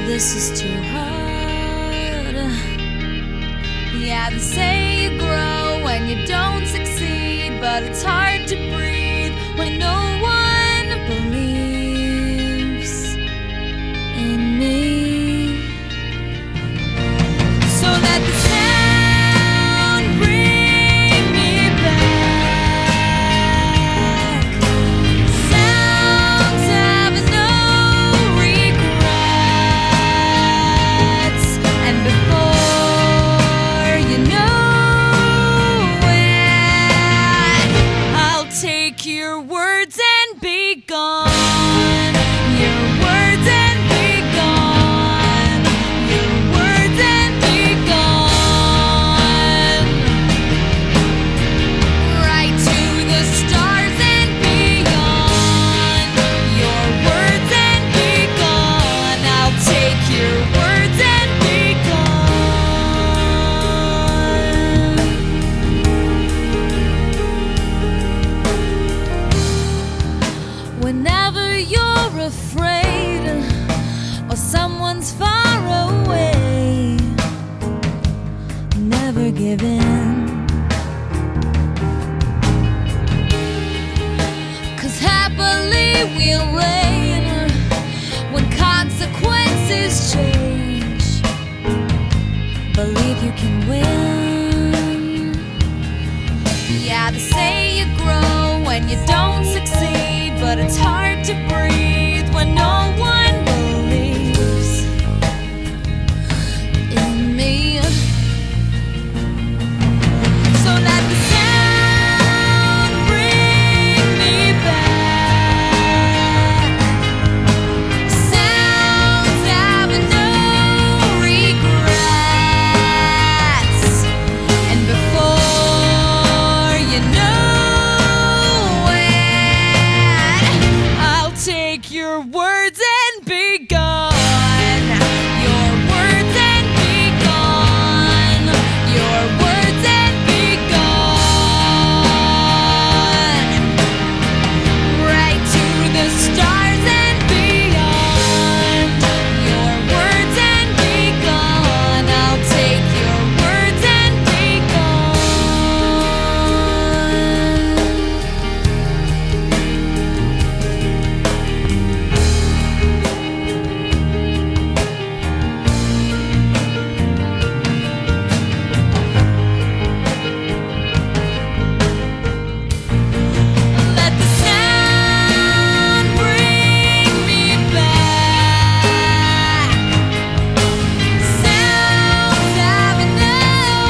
this is too hard. Yeah, they say you grow when you don't succeed, but it's hard to breathe when no one believes in me. So let the sound bring me back. Sounds have no regrets, and before you know it, I'll take your words and be gone. Your words and be gone. Your words and be gone. Right to the stars and beyond. Your words and be gone. I'll take your words and be gone. Whenever you're afraid or someone's far away, never give in. 'Cause happily we'll reign when consequences change. Believe you can win. Yeah, they say you grow when you don't succeed, but it's hard to breathe when no one believes in me. So let the sound bring me back. Sounds have no regrets, and before you know it, I'll take your words and be gone. Your words and be gone. Your words and be gone. Right to the stars and beyond. Your words and be gone. I'll take your words and be let the sound bring me back. Sounds have no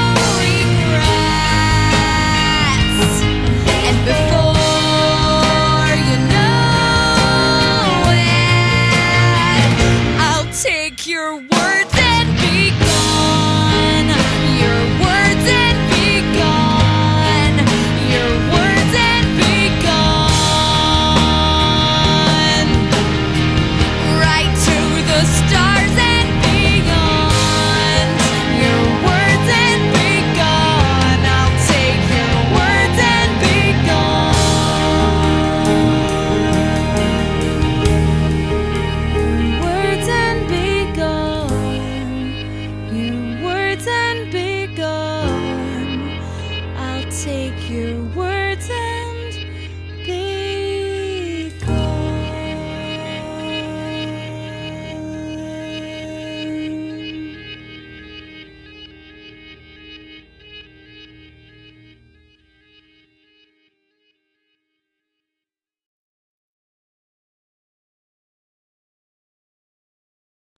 regrets, and before you know it, I'll take your words and be gone. Your words and be gone. Your words and be gone. Right to the stars and beyond. Your words and be gone. I'll take your words and be gone. Words and be gone. Your words and be gone. I'll take your words.